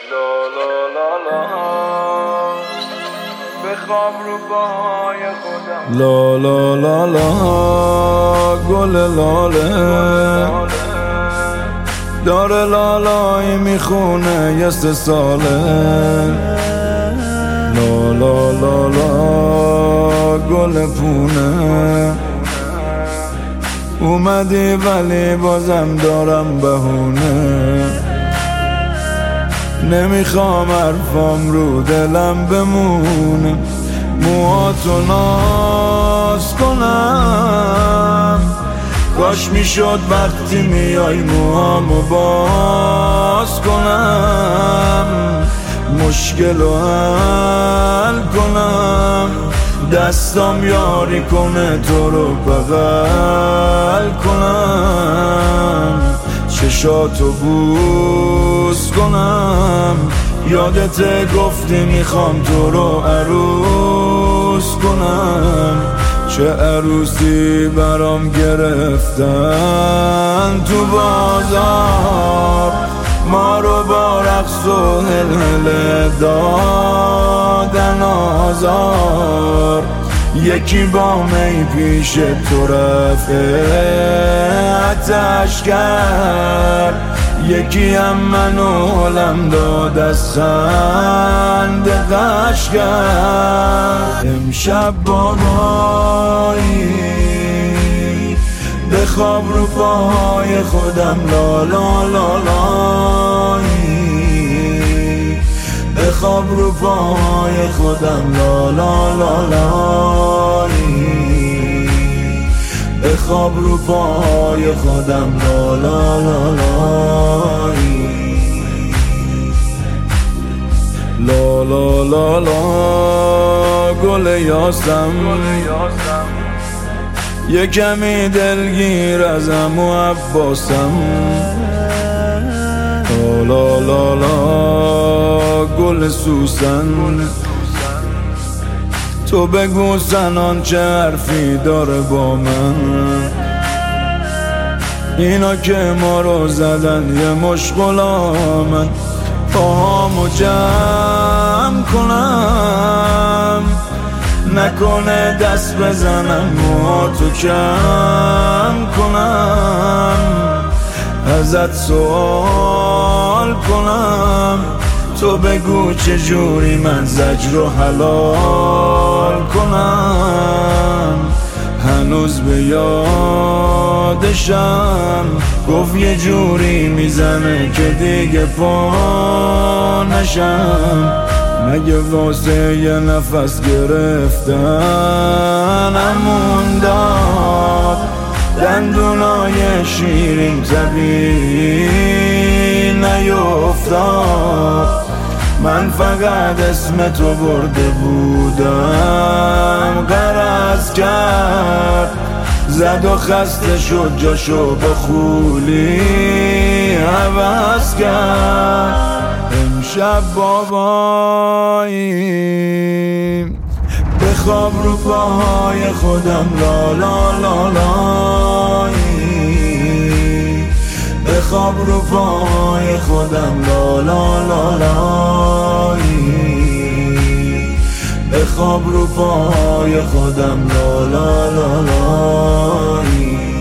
لا لا لا لا بخواب رو پاهای خودم لا لا لا لا گل لاله داره لالایی میخونه یه 3 ساله لا لا لا لا گل پونه اومدی ولی بازم دارم بهونه نمیخوام حرفام رو دلم بمونه موهاتو ناز کنم کاش میشد وقتی میای موهامو باز کنم مشکل رو حل کنم دستام یاری کنه تو رو بغل کنم چشاتو بوس کنم یادت گفتی میخوام تو رو عروس کنم چه عروسی برام گرفتن تو بازار ما رو با رقص و هلهله دادن آزار یکی با می پیش تو رفعتش کرد یکی هم منو حالم داد از خنده غش کرد امشب بابایی بخواب رو پاهای خودم لا لا لا لایی بخواب رو پاهای خودم لا لا لا لایی بخواب رو پاهای خودم لا لا لا لایی لا لا لا لا گل یاسم یه کمی دلگیر ازم و عباسم لا لا لا گل سوسن تو بگو سنان چه حرفی داره با من اینا که ما رو زدن یه مشغلامن پاهامو جمع کنم نکنه دست بزنم موهاتو کم کنم ازت سوال کنم تو بگو چجوری من زجر رو حلال کنم هنوز به یادشم گفت یه جوری میزنه که دیگه پا نشم مگه واسه یه نفس گرفتنمون داد دندونای شیرین تبی نیفتاد من فقط اسم تو برده بودم غرض کرد زد و خسته شد جاشو با خولی عوض کرد امشب بابایی بخواب رو پاهای خودم لا لا لا لایی بخواب رو پاهای خودم لا لا لا لایی بخواب رو پاهای خودم لا لا لا لایی